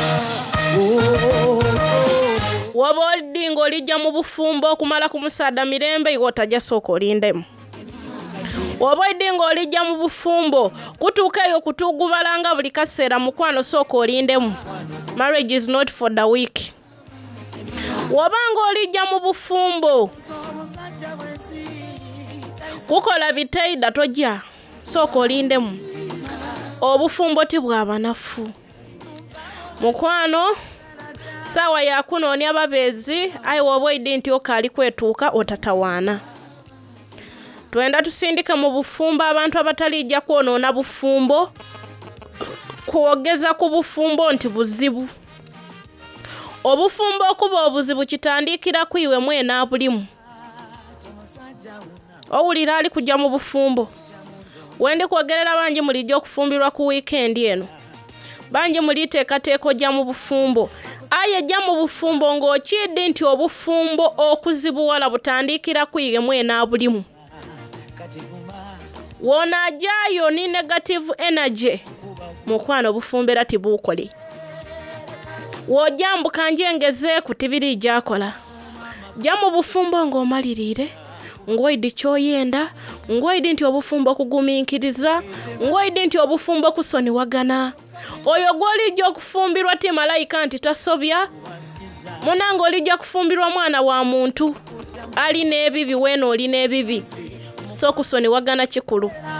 B: waba oliddi ng'olijja mu bufumbo okumala ku musaada mirembe iwe otajja sooka olindemu waba oliddi ng'olijja mu bufumbo kutuuka eyo kutugubalanga buli kaseera mukwano sooka olindemu marriage is not for the weak waba ng'olijja mu bufumbo kukola biteida tojja sooka olindemu obufumbo tibwabanafu mukwano sawa ya kunoonya babezi ayi woba oliddi nti okaali kwetuuka otatawaana twenda tusindika mu bufumbo abantu abatalijja kwonoona bufumbo kwogeza ku bufumbo nti buzibu obufumbo okuba obuzibu kitandikira kwiwe mwena abulimu owulira ali kujja mu bufumbo wendi kwogerera bangi mulijja okufumbirwa ku weekend eno bangi muliteekateeka ojja mu bufumbo aye ejja mu bufumbo ng'okiddi nti obufumbo okuzibuwala butandikira kwiwe mwena abulimu wonajjayo ni negative energy mukwano bufumbira tibukole wojambuka njengezeeku tibiri jakola jja mu bufumbo ng'omalirire ng'oyidi kyoyenda ng'oyidi nti obufumbo kugumiikiriza ng'oyidi nti obufumbo kusoniwagana oyo gw'olijja okufumbirwa ti malayika nti tasobya munange olijja kufumbirwa mwana wa muntu ali n'ebibi weeno oli n'ebibi so kusoniwagana kikulu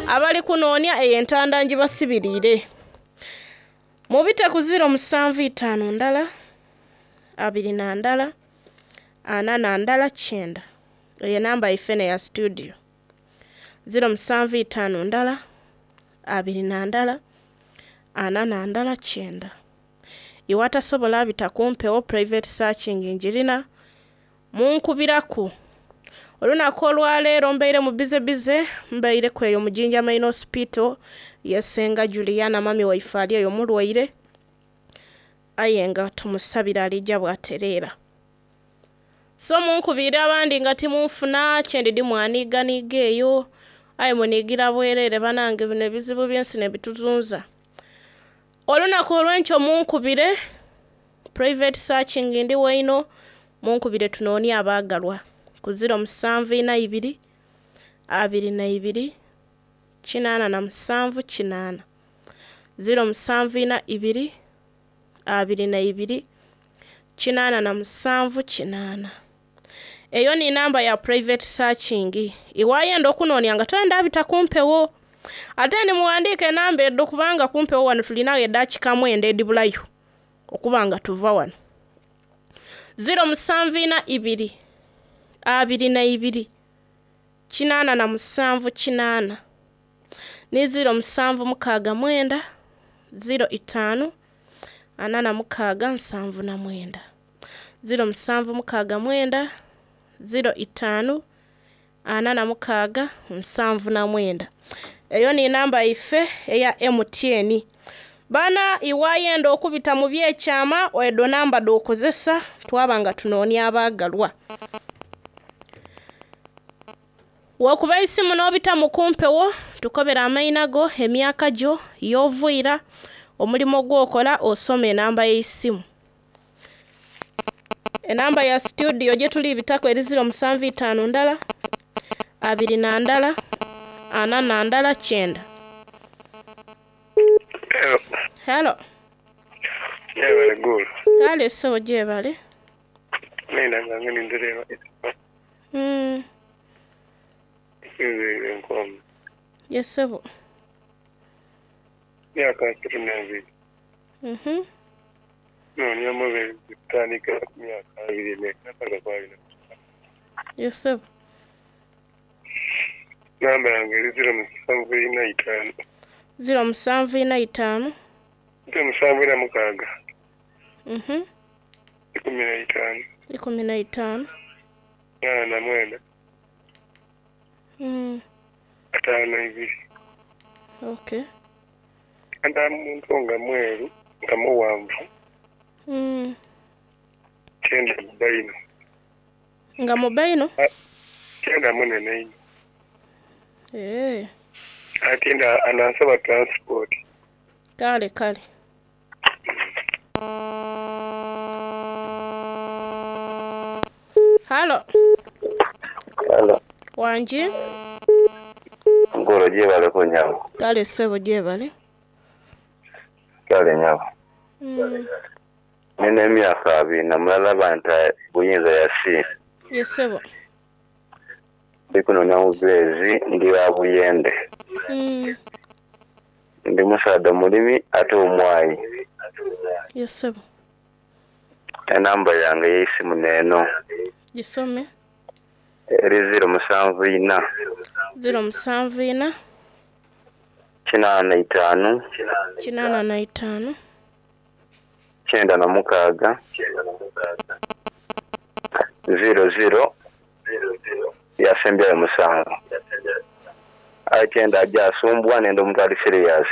B: abali kunoonya eyo entanda ngibasibirire mubite ku zero musanvu itaano ndala abiri na ndala ana na ndala kyenda eyo namba ifene ya studio zero musanvu itaano ndala abiri na ndala ana na ndala kyenda iwatasobola bitakumpewo private searching njirina munkubiraku olunaku olwaleero mbaire mu bize bize mbaire kweyo mujinja main hospital yesenga Juliana mami waife ali eyo mulwaire ayenga tumusabira alijja bwatereera so munkubira abandi nga timunfuna kyendidi mwaniganiga eyo ayi munigira bwerere banange bino bizibu byensi ne bituzunza olunaku olwenkyo munkubire private searching ndi waino munkubire tunoonya abaagalwa ku zero musanvu ina ibiri abiri na ibiri kinaana na musanvu kinaana zero musanvu ina ibiri abiri na ibiri kinaana na musanvu kinaana eyo ni namba ya private searching iwayenda okunoonya nga twenda bitakumpewo ate ni muwandike namba eddo kubanga kumpewo wano tulinayo eddakiika mwenda edibulayo okubanga tuva wano zero musanvu ina ibiri abiri na ibiri kinaana na musanvu kinaana ni zero musanvu mukaaga mwenda zero itaano ana na mukaaga nsanvu na mwenda zero musanvu mukaaga mwenda zero itaano ana na mukaaga nsanvu na mwenda eyo ni namba ife eya M T N bana iwayenda okubita mu byekyama oedo namba dokozesa twabanga tunoonya abaagalwa wokuba isimu nobita mukumpewo tukobera amainago emyaka gyo yovuira omulimo gwokola osome namba y'isimu enamba ya studio gye tuli bitako eri zero musanvu itaano ndala abiri na ndala ana na ndala kyenda
C: Hello.
B: Hello.
C: Yeah, very good.
B: Kale so je bale.
C: Nenda ngani ndireba.
B: Mm.
C: Iwe nkom.
B: Yes sebo.
C: Ya ka tunazi.
B: Mhm.
C: No, ni amwe bitani ka myaka ibiri ne nataka kwa ile.
B: Yes sebo.
C: Namba yangu zero musanvu ina itaano.
B: Zero musanvu ina itaano.
C: Zero musanvu ina mukaaga.
B: Mhm.
C: Ikumi na itaano.
B: Ikumi na itaano.
C: Ya na mwenda.
B: Mm.
C: Ataano ibiri.
B: Okay.
C: Anda muntu nga mweru nga muwanvu.
B: Mm.
C: Kyenda mubaino.
B: Nga mubaino?
C: Kyenda munene ino.
B: Eh.
C: Atinda anasaba transport.
B: Kale kale. Halo.
A: Hello.
B: Wanji?
A: Ngoro je bale ko nyawo.
B: Kale sebo je bale.
A: Kale nyawo.
B: Mm.
A: Nene emyaka abiri na mulala banta buyinza yasi.
B: Yesebo.
A: Bikuno nyawo bezi ndi abuyende.
B: Mm.
A: Ndi musada mulimi ate omwayi.
B: Yesebo.
A: Enamba yange y'isimu neno.
B: Gisome.
A: Eri zero musanvu ina.
B: Zero musanvu ina.
A: Kinaana itaano.
B: Kinaana na itaano.
A: Kyenda na mukaaga. Zero zero. Yasembya musanvu. Akyenda ajja asumbwa nendo omuntu ali serious.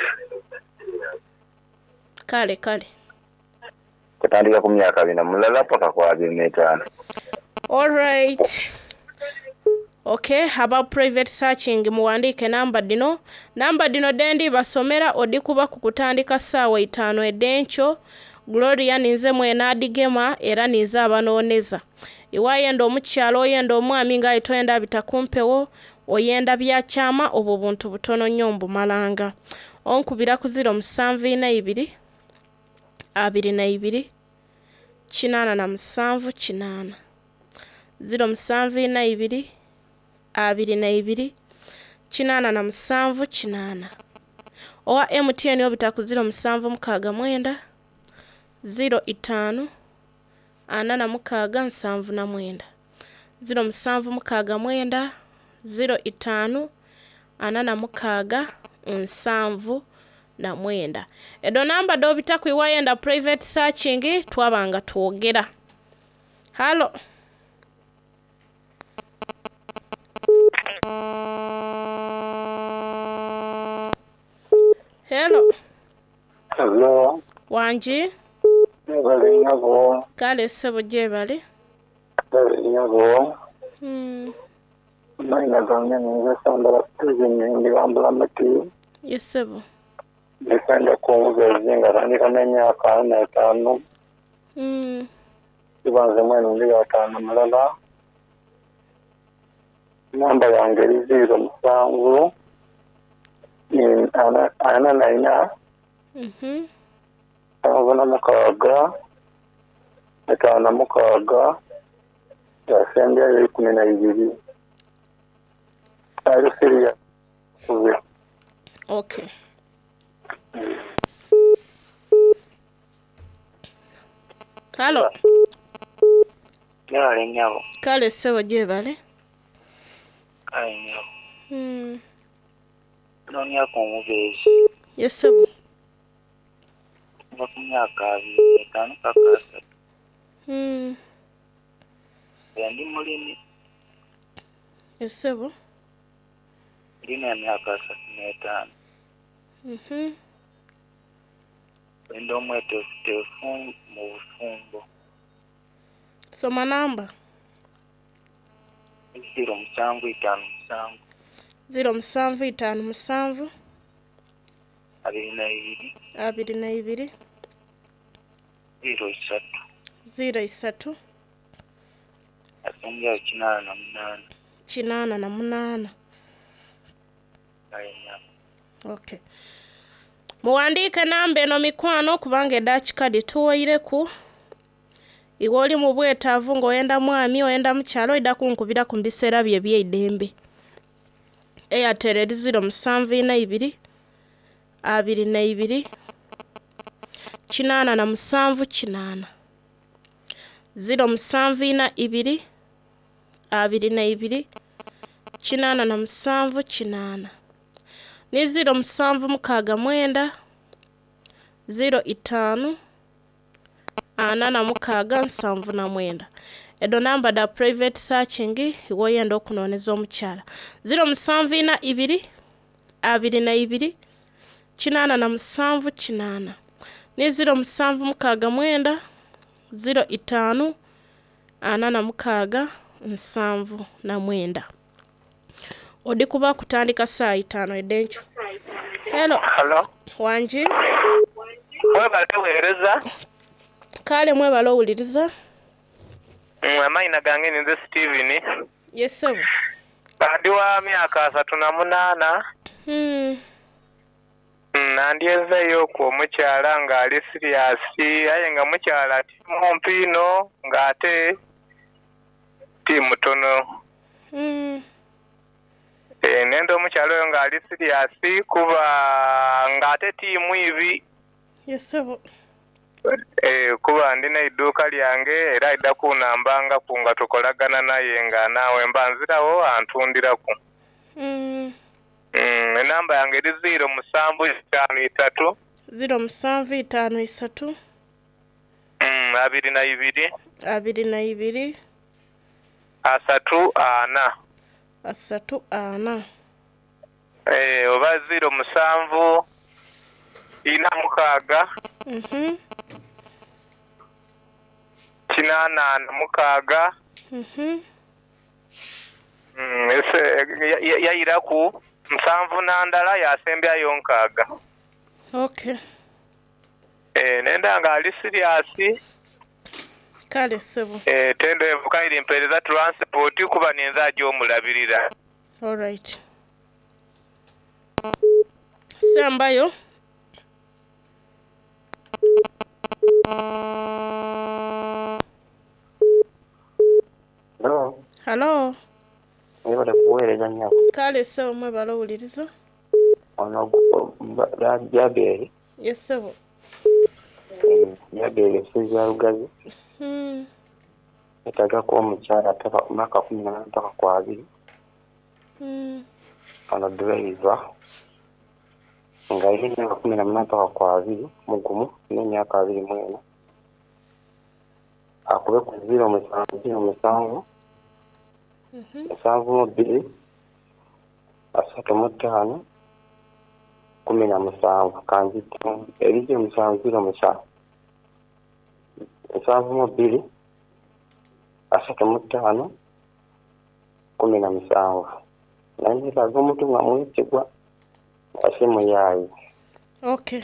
B: Kale kale.
A: Kutandika ku myaka abiri na mulala paka kwa abiri n'etaano.
B: All right. Okay, about private searching muwandike namba dino. Namba dino dendi basomera odikuba kukutandika sawa itaano edencho. Gloria ninze mwena adigema era ninze abanooneza. Iwayenda omukyalo oyenda omwami nga itoyenda bitakumpewo oyenda byakyama obwo buntu butono nnyo mbumalanga. Onkubira ku zero musanvu ina ibiri abiri na ibiri kinaana na musanvu kinaana zero musanvu ina ibiri abiri na ibiri kinaana na musanvu kinaana. Owa M T N obita ku ziro musanvu mukaaga mwenda ziro itaano ana na mukaaga nsanvu na mwenda. Ziro musanvu mukaaga mwenda ziro itaano ana na mukaaga nsanvu na mwenda. Edo namba dobita ku iwayenda private searching twabanga twogera. Halo. Hello.
C: Hello.
B: Wanji.
C: Nebale nyabo.
B: Kale sebo je bale.
C: Nebale nyabo.
B: Hmm.
C: Naina gange ninge sambala tuzinye ndi bambula mati.
B: Yes sebo.
C: Ndikanda kuuza zinga rani kamenya akana etano.
B: Hmm.
C: Ibanze mwenu ndi atano malala. Namba yange zero musanvu. Ni ana ana naina.
B: Mhm.
C: Abona mukaaga. Etano mukaaga. Yasembya yari kumi na bibiri. Ari seriya.
B: Okay. Halo.
C: Nebale nyabo.
B: Kale sebo je bale.
C: Kale nyabo.
B: Hmm.
C: Nonya kumubezi.
B: Yes sebo.
C: Bakumyaka abiri etano kakasa.
B: Hmm.
C: Ndi mulini.
B: Yes sebo.
C: Ndina emyaka asatu n'etaano.
B: Mhm.
C: Ndo mwete telefoni mu bufumbo.
B: Soma namba.
C: Ziro musanvu itaano musanvu.
B: Ziro musanvu itaano musanvu.
C: Abiri na ibiri.
B: Abiri na ibiri.
C: Ziro isatu.
B: Ziro isatu.
C: Asongera kinaana na munaana.
B: Kinaana na munaana.
C: Kayenya.
B: Okay. Muwandike namba eno mikwano kubanga Dutch card tuwaireku. Iwe oli mu bwetaavu ng'oyenda mwami oyenda mukyalo ida kunkubira ku biseera bye by'eddembe. Airtel eri ziro musanvu ina ibiri. Abiri na ibiri. Kinaana na musanvu kinaana. Ziro musanvu ina ibiri. Abiri na ibiri. Kinaana na musanvu kinaana. Ni ziro musanvu mukaaga mwenda. Ziro itaano. Ana na mukaaga nsanvu na mwenda. Edo namba da private searching iwoyenda okunoneza omukyala. Ziro musanvu ina ibiri. Abiri na ibiri. Kinaana na musanvu kinaana. Ni ziro musanvu mukaaga mwenda. Ziro itaano. Ana na mukaaga nsanvu na mwenda. Odi kuba kutandika saa itaano edencho. Hello.
C: Hello.
B: Wanji.
C: Mwebale weereza.
B: Kale mwebale owuliriza.
C: Amaina gange ninze Steven.
B: Yes sebo.
C: Kandi wa myaka asatu na munaana.
B: Hmm.
C: Nandyezeyo ku omukyala ng'ali serious aye nga mukyala ti mumpi ino ng'ate ti mutono.
B: Hmm.
C: E, nendo omukyala oyo ng'ali serious kuba ng'ate tiimu ibi.
B: Yes sebo.
C: E, kuba ndina idduuka lyange era idda kunambanga ku nga tukolagana naye nga naawe mbanzirawo antundiraku.
B: Hmm.
C: Mm, enamba yange eri ziro musanvu itaano itatu.
B: Ziro musanvu itaano isatu.
C: Mm, abiri na ibiri.
B: Abiri na ibiri.
C: Asatu ana.
B: Asatu ana.
C: Eh, oba ziro musanvu ina mukaaga.
B: Mhm.
C: Kinaana na mukaaga.
B: Mhm.
C: Mm, ese yayiraku musanvu na ndala yasembyayo nkaaga.
B: Okay.
C: Eh, nenda nga ali serious.
B: Kale sebo.
C: Eh, tendo evuka iri mpereza transport kuba ninza ajo omulabirira.
B: All right. Sambayo.
C: Hello.
B: Hello.
G: Ebale kuweereza nnyako.
B: Kale ssebo mwe balowuliriza.
G: Ono Jaberi.
B: Yes ssebo.
G: Jaberi Nsizza Lugazi.
B: Hmm.
G: Etaga ko omukyala ataka kumaka kumi na mpaka kwa abiri.
B: Hmm.
G: Ono driver. Nga yini nga kumi na mpaka kwa abiri mugumu n'emyaka abiri mwena. Akube ku zero musanvu zero musanvu. Musanvu mu bbiri. Asatu mu ttaano. Kumi na musanvu kanzito ebiri musanvu zero musanvu. Musanvu mu bbiri. Asatu mu ttaano. Kumi na musanvu. Naye laga omuntu nga mwesigwa asimu yayi.
B: Okay.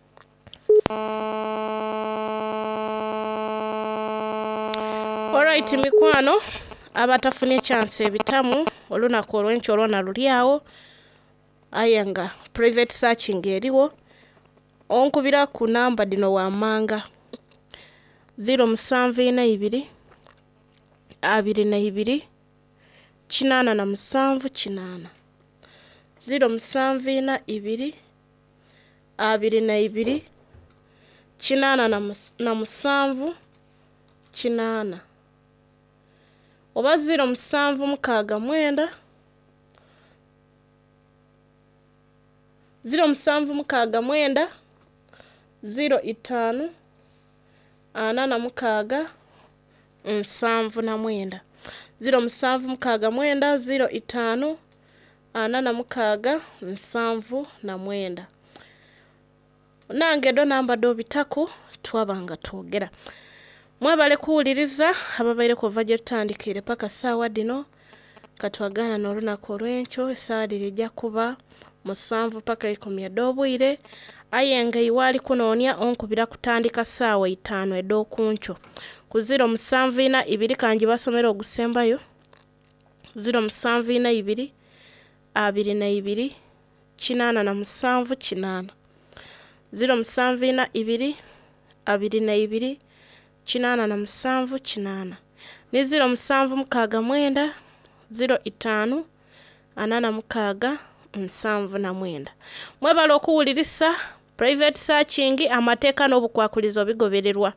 B: Alright mikwano abatafunye chance ebitamu olunaku olw'enkyo olwona lulyawo ayenga private searching eriwo onkubira ku namba dino wammanga zero musanvu ina ibiri abiri na ibiri kinana na musanvu kinana zero musanvu ina ibiri abiri na ibiri kinana na, mus na musanvu kinana oba zero musanvu mukaaga mwenda zero musanvu mukaaga mwenda zero itanu ana na mukaaga nsanvu na mwenda zero musanvu mukaaga mwenda zero itanu ana na mukaaga nsanvu na mwenda nange do namba do bitako twabanga twogera mwebale kuwuliriza ababaire kuva gye tutandikire paka saawa dino katwagana n'olunaku olw'enkyo essaawa lirijja kuba musanvu paka ikumi ed'obwire ayenga iwaali kunoonya onkubira kutandika saawa itaano ed'okunkyo ku zero musanvu ina ibiri kanji basomera ogusembayo zero musanvu ina ibiri abiri na ibiri kinana na musanvu kinana zero musanvu ina ibiri abiri na ibiri kinana na musanvu kinana ni zero musanvu mukaaga mwenda zero itanu anana mukaaga nsanvu na mwenda mwebala okuwulirisa private searching amateeka n'obukwakulizo bigobererwa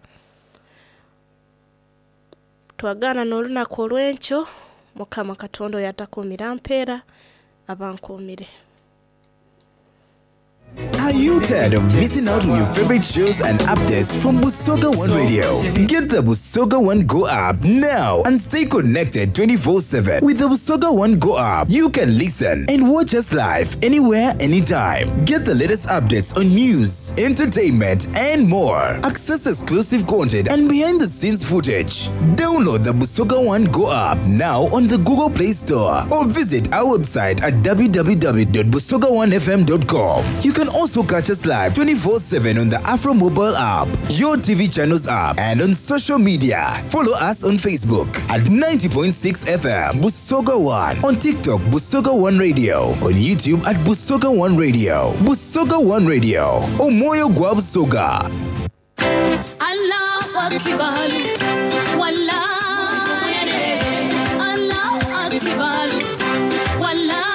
B: twagana n'olunaku olw'enkyo mukama katonda yatakuumira mpeera abankuumire.
H: Are you tired of missing out on your favorite shows and updates from Busoga One Radio? Get the Busoga One Go app now and stay connected twenty-four seven. With the Busoga One Go app, you can listen and watch us live anywhere, anytime. Get the latest updates on news, entertainment, and more. Access exclusive content and behind-the-scenes footage. Download the Busoga One Go app now on the Google Play Store or visit our website at w w w dot busoga one f m dot com. You can also catch us live twenty-four seven on the Afro Mobile app, your T V channels app, and on social media. Follow us on Facebook at ninety point six F M Busoga One, on TikTok Busoga One Radio, on YouTube at Busoga One Radio. Busoga One Radio, Omoyo Gwa Busoga.
F: Allah Akbar, Wallahi, Allah Akbar, Wallahi.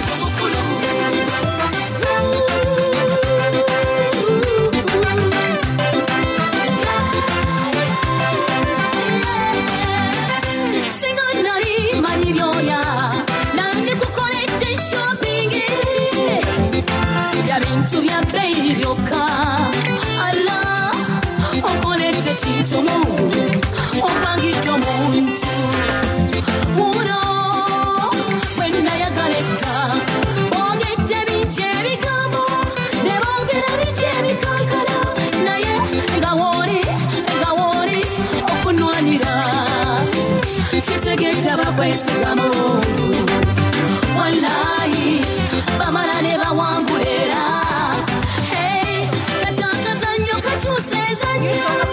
F: Shinto Mungu opangito muntu muno wena yagaleka ogete bicheri kamo ne bogera bicheri kakala naye ngawori ngawori okunwanira chisegeta bakwesiga Mungu wallahi bamala ne bawangulera hey kataka zanyo kachuseza nyo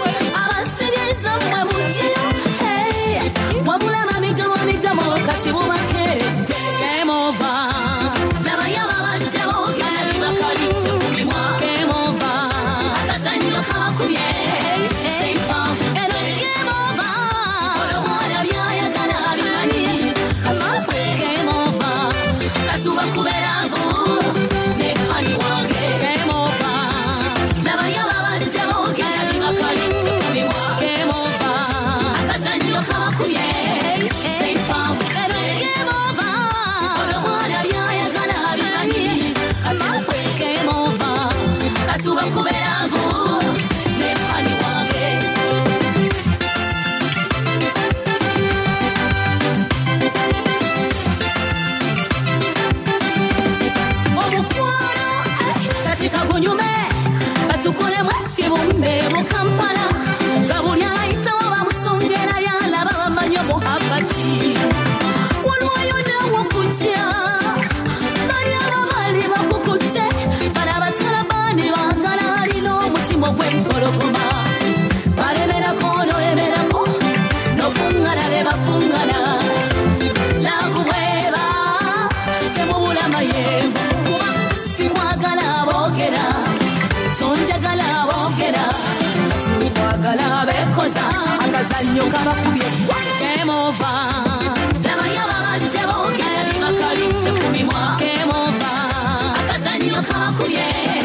F: Game over. bakubye game over laba yababadde boogera bakalite ku mimwa game over akazannyo kabakubye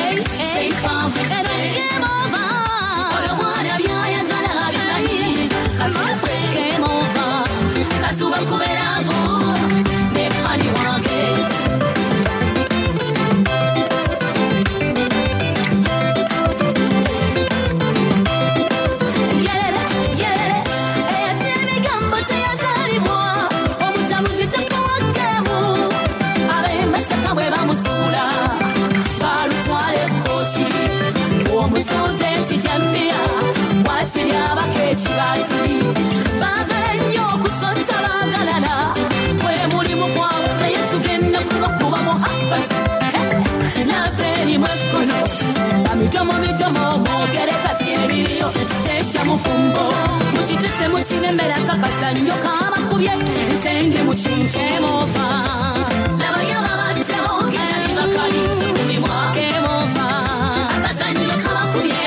F: game over oyo mwana byayagala bimanyi katufe game over katuba kuberavu ne hani wange Chibati bagala nnyo okusota bagalana bwe mulimu gwawe naye tugenda kubakuba muhabbati nabeni mwekono amitomo mitomo mwogere kati ebiriyo tesha mufumbo mukitete mukinembera kakazannyo kabakubye ensenge mukintemopa labayo babadde boogera bakalite ku mimwa kemopa akazannyo kabakubye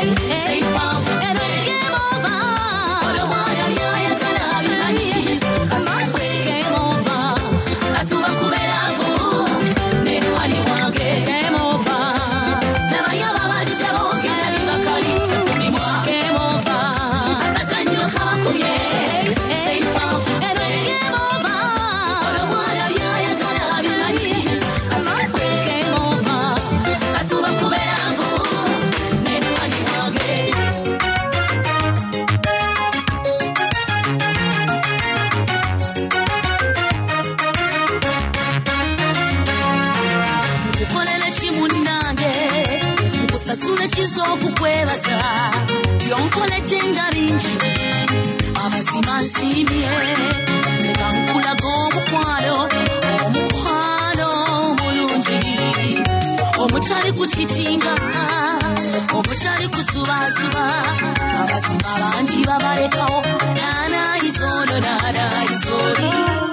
F: okukwebaza byonkolete nga bingi amazima nsiimye leka nkulaga omukwano omukwano omulungi omutali kukitinga omutali kusubaasuba amazima bangi babalekawo naanayizono naanayizooli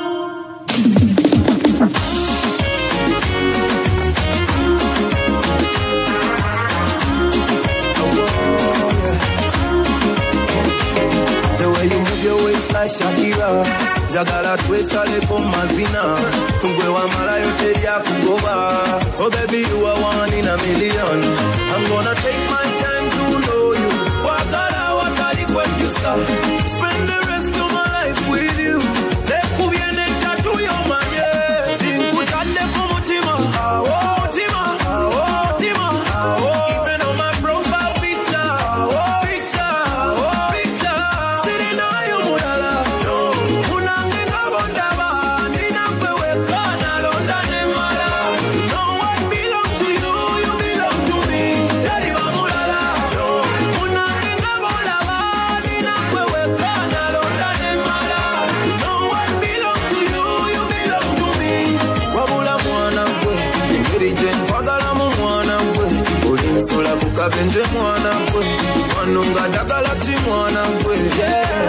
F: like Shakira jagala twesaleko mazina gwe wamalayo terya kugoba oh baby you are one in a million I'm gonna take my time to know you wagala watali kwejusa spend the rest of my life with you lekubyene tatu yomanye tinkutadde ku mutima awo mutima awo mutima awo even on my profile picture awo picture awo picture sitting on your mulala unange ngabondaba nina kwewe kana londa ne mala no one belong to you you belong to me yali wa mulala unange ngabondaba nina kwewe kana londa ne mala no one belong to you you belong to me wabula mwana gwe ngeri gye nkwagala mu mwana gwe oli nsula ku kabenje mwana gwe wano nga dagala ti mwana gwe yeah